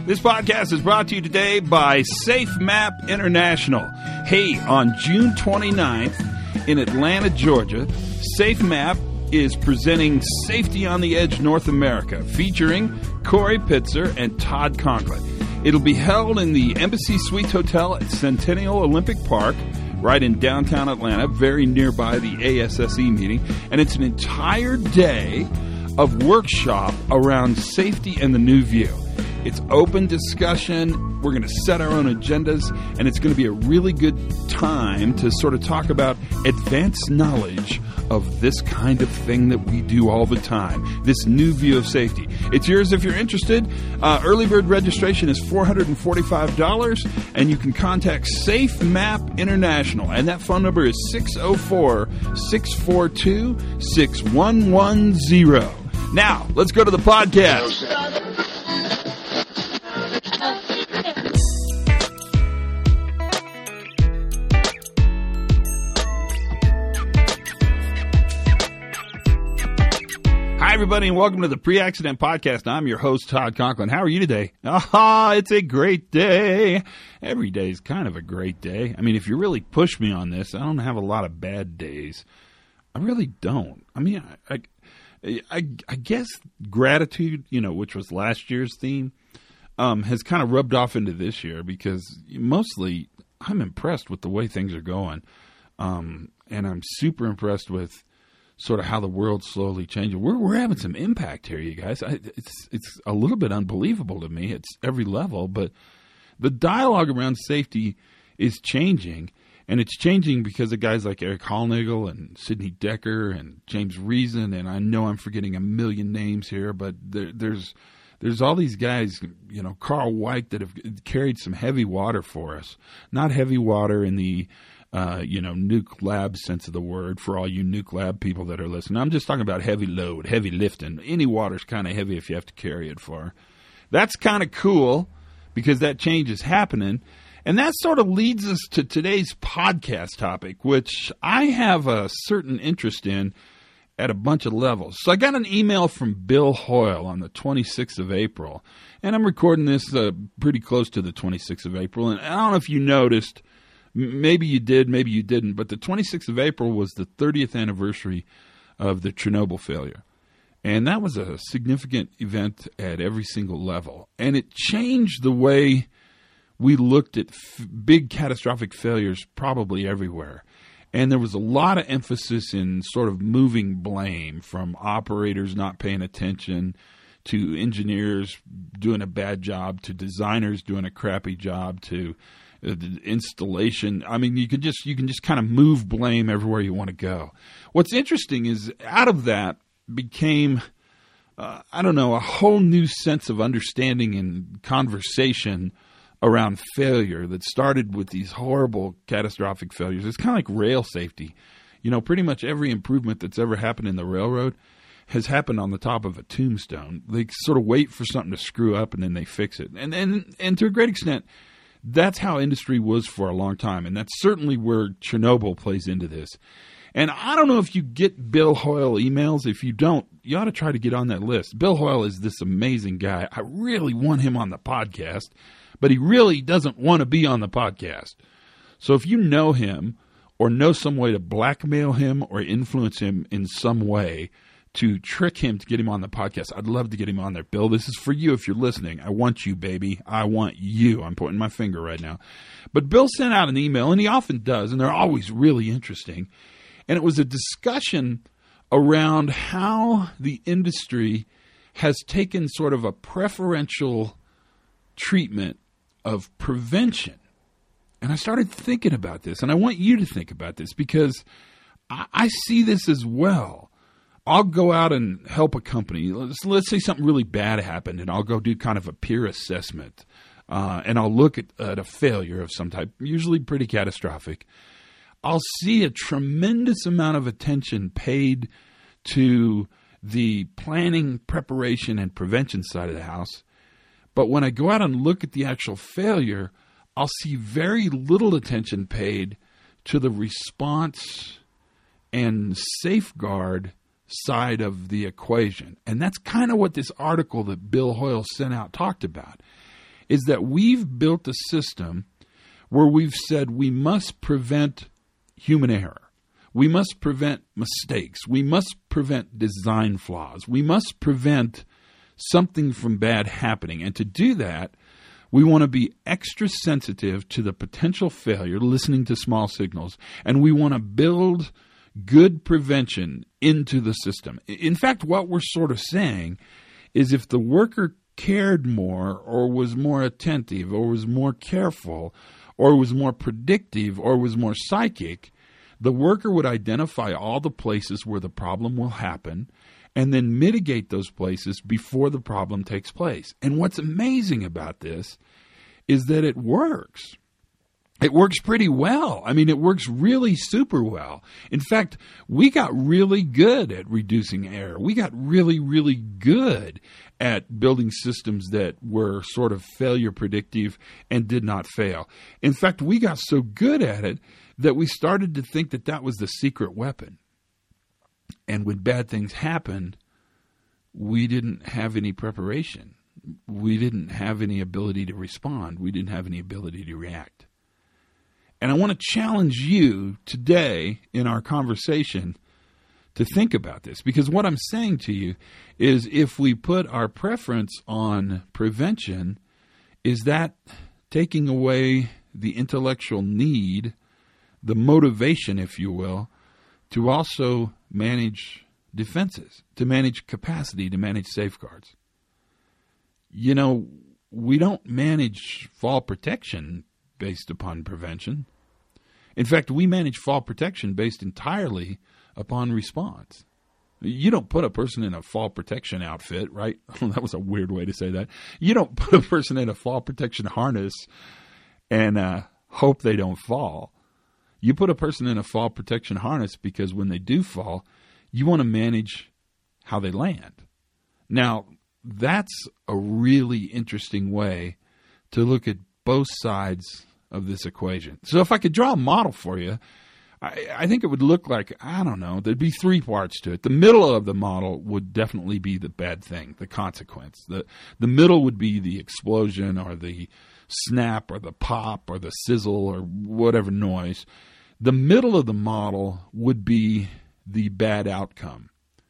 This podcast is brought to you today by SafeMap International. Hey, on June 29th in Atlanta, Georgia, SafeMap is presenting Safety on the Edge North America, featuring Corey Pitzer and Todd Conklin. It'll be held in the Embassy Suites Hotel at Centennial Olympic Park, right in downtown Atlanta, very nearby the ASSE meeting. And it's an entire day of workshop around safety and the new view. It's open discussion. We're going to set our own agendas, and it's going to be a really good time to sort of talk about advanced knowledge of this kind of thing that we do all the time, this new view of safety. It's yours if you're interested. Early bird registration is $445, and you can contact SafeMap International, and that phone number is 604-642-6110. Now, let's go to the podcast. Hi, everybody, and welcome to the Pre-Accident Podcast. I'm your host, Todd Conklin. How are you today? It's a great day. Every day is kind of a great day. I mean, if you really push me on this, I don't have a lot of bad days. I really don't. I mean, I guess gratitude, which was last year's theme, has kind of rubbed off into this year because mostly I'm impressed with the way things are going. And I'm super impressed with sort of how the world's slowly changing. We're having some impact here, you guys. It's a little bit unbelievable to me. It's every level, but the dialogue around safety is changing, and it's changing because of guys like Eric Hollnagel and Sidney Dekker and James Reason, and I know I'm forgetting a million names here, but there's all these guys, Carl Weick, that have carried some heavy water for us. Not heavy water in the nuke lab sense of the word for all you nuke lab people that are listening. I'm just talking about heavy load, heavy lifting. Any water's kind of heavy if you have to carry it far. That's kind of cool because that change is happening. And that sort of leads us to today's podcast topic, which I have a certain interest in at a bunch of levels. So I got an email from Bill Hoyle on the 26th of April, and I'm recording this pretty close to the 26th of April. And I don't know if you noticed, maybe you did, maybe you didn't, but the 26th of April was the 30th anniversary of the Chernobyl failure. And that was a significant event at every single level. And it changed the way we looked at big catastrophic failures probably everywhere. And there was a lot of emphasis in sort of moving blame from operators not paying attention to engineers doing a bad job to designers doing a crappy job to the installation. I mean, you can just kind of move blame everywhere you want to go. What's interesting is out of that became, a whole new sense of understanding and conversation around failure that started with these horrible catastrophic failures. It's kind of like rail safety. Pretty much every improvement that's ever happened in the railroad has happened on the top of a tombstone. They sort of wait for something to screw up and then they fix it. And to a great extent, that's how industry was for a long time, and that's certainly where Chernobyl plays into this. And I don't know if you get Bill Hoyle emails. If you don't, you ought to try to get on that list. Bill Hoyle is this amazing guy. I really want him on the podcast, but he really doesn't want to be on the podcast. So if you know him or know some way to blackmail him or influence him in some way to trick him to get him on the podcast, I'd love to get him on there. Bill, this is for you if you're listening. I want you, baby. I want you. I'm pointing my finger right now. But Bill sent out an email, and he often does, and they're always really interesting. And it was a discussion around how the industry has taken sort of a preferential treatment of prevention. And I started thinking about this, and I want you to think about this because I see this as well. I'll go out and help a company. Let's say something really bad happened, and I'll go do kind of a peer assessment, and I'll look at a failure of some type, usually pretty catastrophic. I'll see a tremendous amount of attention paid to the planning, preparation, and prevention side of the house. But when I go out and look at the actual failure, I'll see very little attention paid to the response and safeguard side of the equation. And that's kind of what this article that Bill Hoyle sent out talked about. is that we've built a system where we've said we must prevent human error. We must prevent mistakes. We must prevent design flaws. We must prevent something from bad happening. And to do that, we want to be extra sensitive to the potential failure, listening to small signals, and we want to build good prevention into the system. In fact, what we're sort of saying is if the worker cared more or was more attentive or was more careful or was more predictive or was more psychic, the worker would identify all the places where the problem will happen and then mitigate those places before the problem takes place. And what's amazing about this is that it works. It works pretty well. I mean, it works really super well. In fact, we got really good at reducing error. We got really, really good at building systems that were sort of failure predictive and did not fail. In fact, we got so good at it that we started to think that that was the secret weapon. And when bad things happened, we didn't have any preparation. We didn't have any ability to respond. We didn't have any ability to react. And I want to challenge you today in our conversation to think about this, because what I'm saying to you is if we put our preference on prevention, is that taking away the intellectual need, the motivation, if you will, to also manage defenses, to manage capacity, to manage safeguards. You know, we don't manage fall protection based upon prevention. In fact, we manage fall protection based entirely upon response. You don't put a person in a fall protection outfit, right? That was a weird way to say that. You don't put a person in a fall protection harness and hope they don't fall. You put a person in a fall protection harness because when they do fall, you want to manage how they land. Now, that's a really interesting way to look at both sides of this equation. So if I could draw a model for you, I think it would look like, I don't know, there'd be three parts to it. The middle of the model would definitely be the bad thing, the consequence. The middle would be the explosion or the snap or the pop or the sizzle or whatever noise. The middle of the model would be the bad outcome.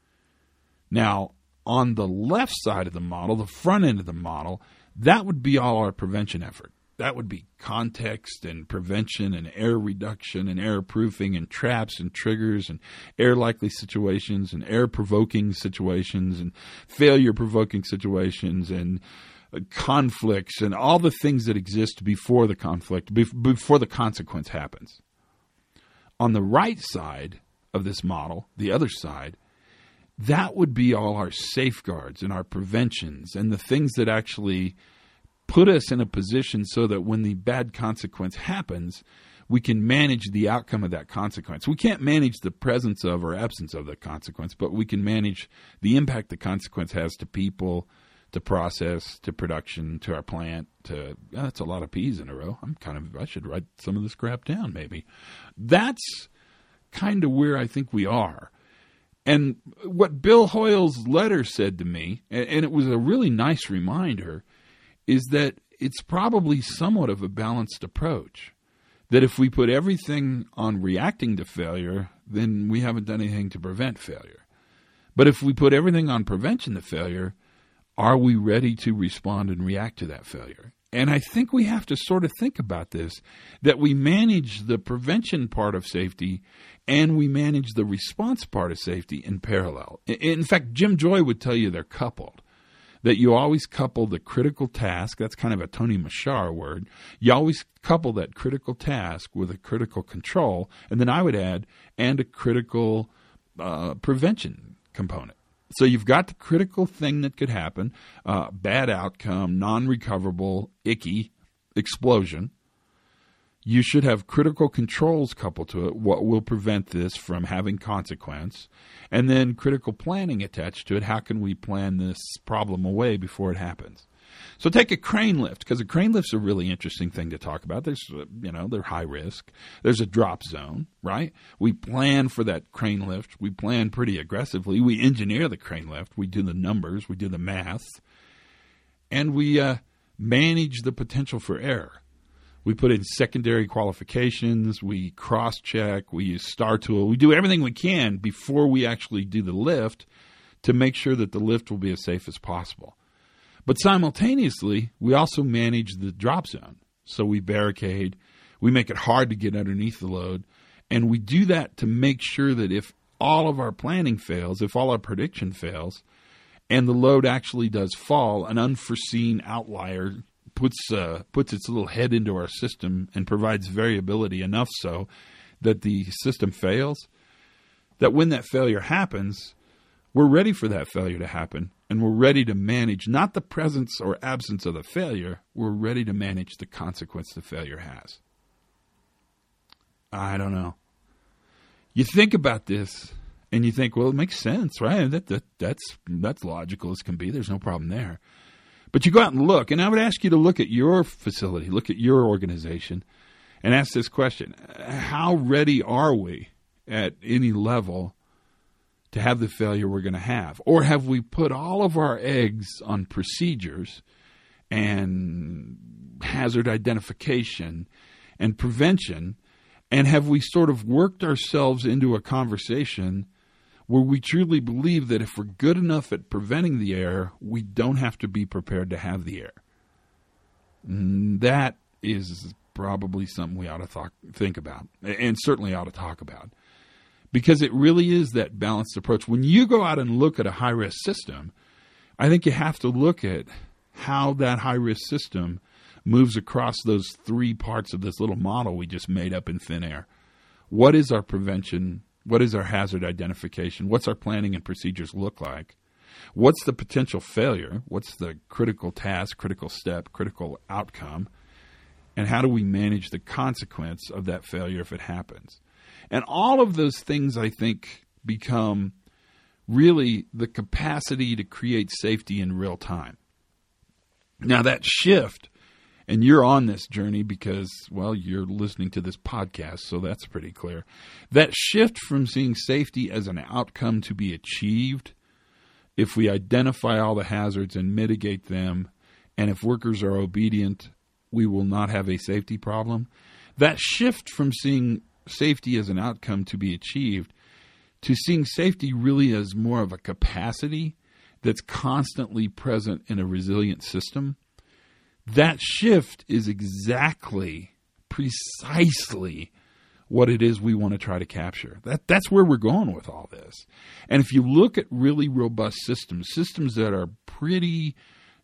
Now, on the left side of the model, the front end of the model, that would be all our prevention effort. That would be context and prevention and error reduction and error proofing and traps and triggers and error-likely situations and error-provoking situations and failure-provoking situations and conflicts and all the things that exist before the conflict, before the consequence happens. On the right side of this model, the other side, that would be all our safeguards and our preventions and the things that actually put us in a position so that when the bad consequence happens, we can manage the outcome of that consequence. We can't manage the presence of or absence of the consequence, but we can manage the impact the consequence has to people, to process, to production, to our plant, to, that's a lot of P's in a row. I should write some of this crap down maybe. That's kind of where I think we are. And what Bill Hoyle's letter said to me, and it was a really nice reminder, is that it's probably somewhat of a balanced approach. That if we put everything on reacting to failure, then we haven't done anything to prevent failure. But if we put everything on prevention to failure, are we ready to respond and react to that failure? And I think we have to sort of think about this, that we manage the prevention part of safety and we manage the response part of safety in parallel. In fact, Jim Joy would tell you they're coupled, that you always couple the critical task. That's kind of a Tony Machar word. You always couple that critical task with a critical control, and then I would add, and a critical prevention component. So you've got the critical thing that could happen, bad outcome, non-recoverable, icky, explosion. You should have critical controls coupled to it, what will prevent this from having consequence, and then critical planning attached to it. How can we plan this problem away before it happens? So take a crane lift, because a crane lift's a really interesting thing to talk about. There's, they're high risk. There's a drop zone, right? We plan for that crane lift. We plan pretty aggressively. We engineer the crane lift. We do the numbers. We do the math. And we manage the potential for error. We put in secondary qualifications, we cross-check, we use Star Tool. We do everything we can before we actually do the lift to make sure that the lift will be as safe as possible. But simultaneously, we also manage the drop zone. So we barricade, we make it hard to get underneath the load, and we do that to make sure that if all of our planning fails, if all our prediction fails, and the load actually does fall, an unforeseen outlier puts its little head into our system and provides variability enough so that the system fails, that when that failure happens, we're ready for that failure to happen, and we're ready to manage not the presence or absence of the failure, we're ready to manage the consequence the failure has. I don't know. You think about this, and you think, well, it makes sense, right? That's logical as can be. There's no problem there. But you go out and look, and I would ask you to look at your facility, look at your organization, and ask this question. How ready are we at any level to have the failure we're going to have? Or have we put all of our eggs on procedures and hazard identification and prevention, and have we sort of worked ourselves into a conversation where we truly believe that if we're good enough at preventing the error, we don't have to be prepared to have the error? That is probably something we ought to think about, and certainly ought to talk about, because it really is that balanced approach. When you go out and look at a high-risk system, I think you have to look at how that high-risk system moves across those three parts of this little model we just made up in thin air. What is our prevention? What is our hazard identification? What's our planning and procedures look like? What's the potential failure? What's the critical task, critical step, critical outcome? And how do we manage the consequence of that failure if it happens? And all of those things, I think, become really the capacity to create safety in real time. Now, that shift, and you're on this journey because, well, you're listening to this podcast, so that's pretty clear. That shift from seeing safety as an outcome to be achieved, if we identify all the hazards and mitigate them, and if workers are obedient, we will not have a safety problem. That shift from seeing safety as an outcome to be achieved to seeing safety really as more of a capacity that's constantly present in a resilient system, that shift is precisely what it is we want to try to capture. That's where we're going with all this. And if you look at really robust systems that are pretty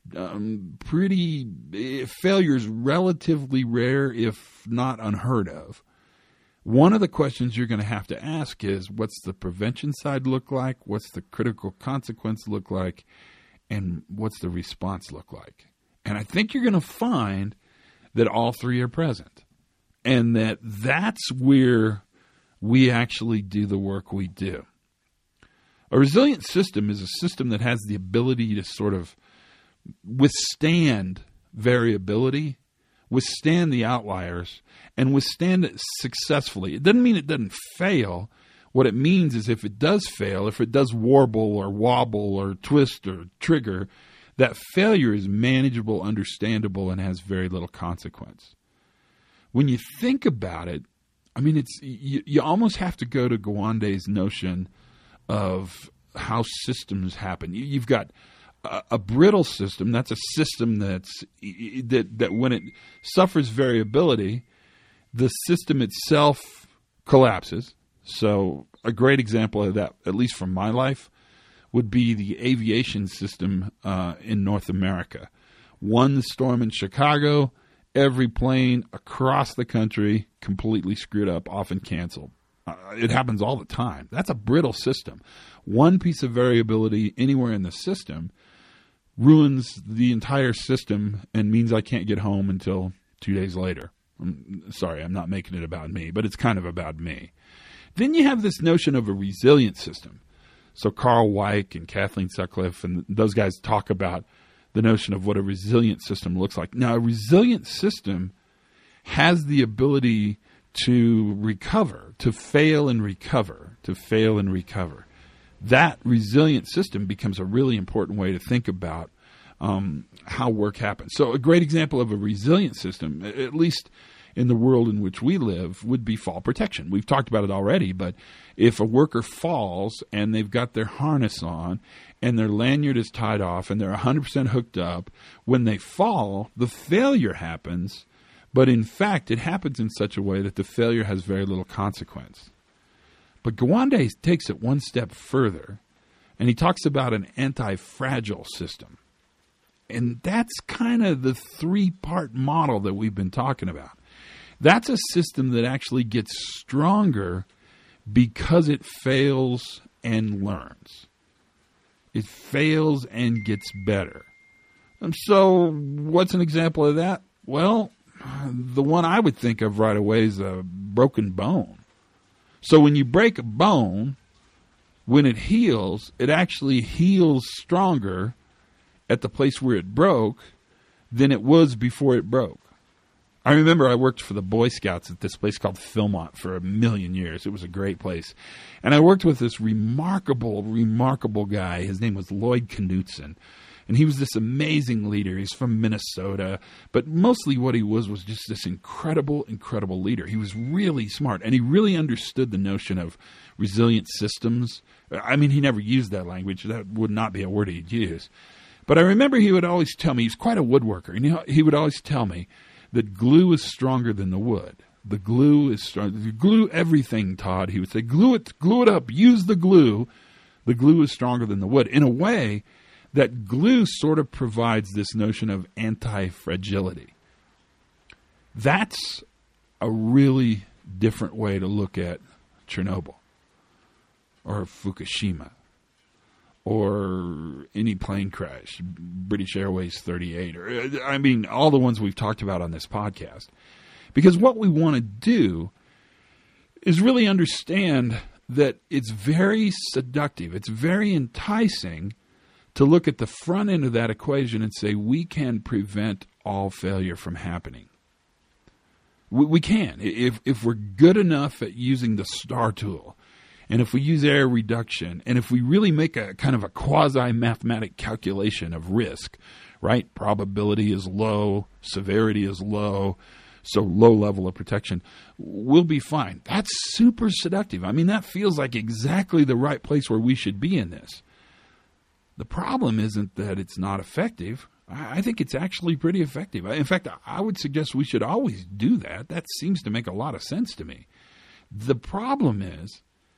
failures relatively rare, if not unheard of, one of the questions you're going to have to ask is, what's the prevention side look like? What's the critical consequence look like? And what's the response look like? And I think you're going to find that all three are present, and that's where we actually do the work we do. A resilient system is a system that has the ability to sort of withstand variability, withstand the outliers, and withstand it successfully. It doesn't mean it doesn't fail. What it means is if it does fail, if it does warble or wobble or twist or trigger, that failure is manageable, understandable, and has very little consequence. When you think about it, I mean, you almost have to go to Gawande's notion of how systems happen. You've got a brittle system. That's a system that when it suffers variability, the system itself collapses. So a great example of that, at least from my life, would be the aviation system in North America. One storm in Chicago, every plane across the country completely screwed up, often canceled. It happens all the time. That's a brittle system. One piece of variability anywhere in the system ruins the entire system and means I can't get home until 2 days later. Sorry, I'm not making it about me, but it's kind of about me. Then you have this notion of a resilient system. So Carl Weick and Kathleen Sutcliffe and those guys talk about the notion of what a resilient system looks like. Now, a resilient system has the ability to recover, to fail and recover, to fail and recover. That resilient system becomes a really important way to think about how work happens. So a great example of a resilient system, at least in the world in which we live, would be fall protection. We've talked about it already, but if a worker falls and they've got their harness on and their lanyard is tied off and they're 100% hooked up, when they fall, the failure happens, but in fact it happens in such a way that the failure has very little consequence. But Gawande takes it one step further, and he talks about an anti-fragile system. And that's kind of the three-part model that we've been talking about. That's a system that actually gets stronger because it fails and learns. It fails and gets better. And so what's an example of that? Well, the one I would think of right away is a broken bone. So when you break a bone, when it heals, it actually heals stronger at the place where it broke than it was before it broke. I remember I worked for the Boy Scouts at this place called Philmont for 1,000,000 years. It was a great place. And I worked with this remarkable guy. His name was Lloyd Knutson. And he was this amazing leader. He's from Minnesota. But mostly what he was just this incredible leader. He was really smart. And he really understood the notion of resilient systems. I mean, he never used that language. That would not be a word he'd use. But I remember he would always tell me, he's quite a woodworker. And he would always tell me that glue is stronger than the wood. The glue is stronger. You glue everything, Todd. He would say, glue it up, use the glue. The glue is stronger than the wood. In a way, that glue sort of provides this notion of anti-fragility. That's a really different way to look at Chernobyl or Fukushima or any plane crash, British Airways 38, or I mean, all the ones we've talked about on this podcast. Because what we want to do is really understand that it's very seductive, it's very enticing to look at the front end of that equation and say we can prevent all failure from happening. We can. If we're good enough at using the STAR tool, and if we use error reduction, and if we really make a kind of a quasi-mathematic calculation of risk, right? Probability is low, severity is low, so low level of protection, we'll be fine. That's super seductive. I mean, that feels like exactly the right place where we should be in this. The problem isn't that it's not effective. I think it's actually pretty effective. In fact, I would suggest we should always do that. That seems to make a lot of sense to me. The problem is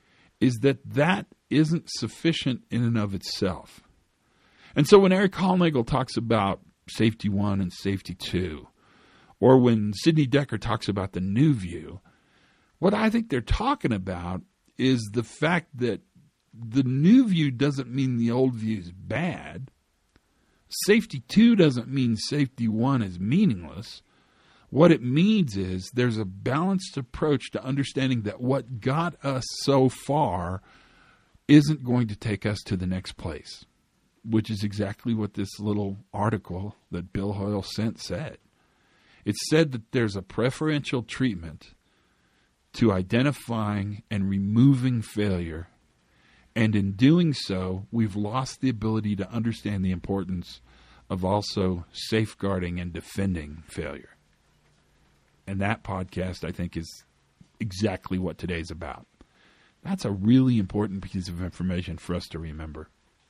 that isn't sufficient in and of itself. And so when Eric Hollnagel talks about safety 1 and safety 2, or when Sidney Dekker talks about the new view, what I think they're talking about is the fact that the new view doesn't mean the old view is bad. Safety 2 doesn't mean safety 1 is meaningless. What it means is there's a balanced approach to understanding that what got us so far isn't going to take us to the next place, which is exactly what this little article that Bill Hoyle sent said. It said that there's a preferential treatment to identifying and removing failure, and in doing so, we've lost the ability to understand the importance of also safeguarding and defending failure. And that podcast, I think, is exactly what today's about. That's a really important piece of information for us to remember.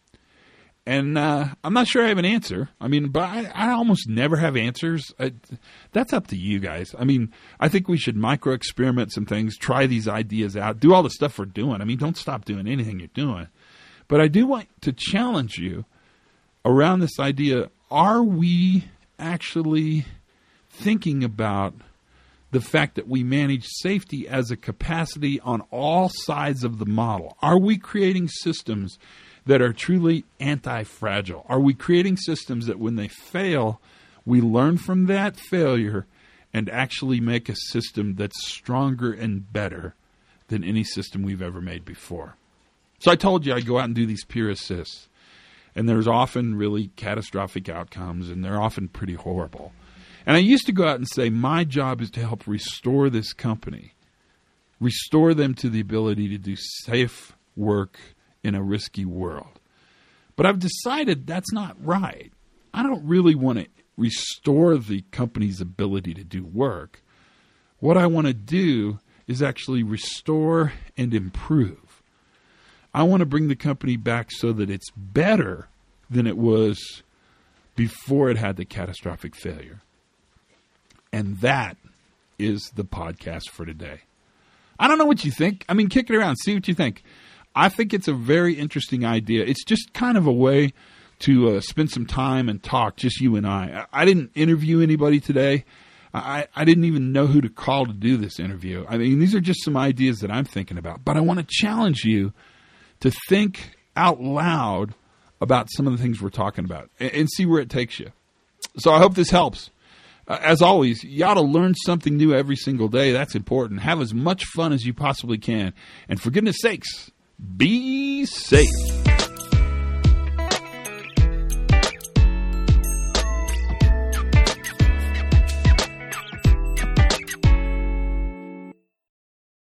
And I'm not sure I have an answer. I mean, but I almost never have answers. That's up to you guys. I mean, I think we should micro-experiment some things, try these ideas out, do all the stuff we're doing. I mean, don't stop doing anything you're doing. But I do want to challenge you around this idea, are we actually thinking about the fact that we manage safety as a capacity on all sides of the model? Are we creating systems that are truly anti-fragile? Are we creating systems that when they fail, we learn from that failure and actually make a system that's stronger and better than any system we've ever made before? So I told you I'd go out and do these peer assists. And there's often really catastrophic outcomes, and they're often pretty horrible. And I used to go out and say, my job is to help restore this company, restore them to the ability to do safe work in a risky world. But I've decided that's not right. I don't really want to restore the company's ability to do work. What I want to do is actually restore and improve. I want to bring the company back so that it's better than it was before it had the catastrophic failure. And that is the podcast for today. I don't know what you think. I mean, kick it around. See what you think. I think it's a very interesting idea. It's just kind of a way to spend some time and talk, just you and I. I didn't interview anybody today. I didn't even know who to call to do this interview. I mean, these are just some ideas that I'm thinking about. But I want to challenge you to think out loud about some of the things we're talking about and see where it takes you. So I hope this helps. As always, you ought to learn something new every single day. That's important. Have as much fun as you possibly can. And for goodness sakes, be safe.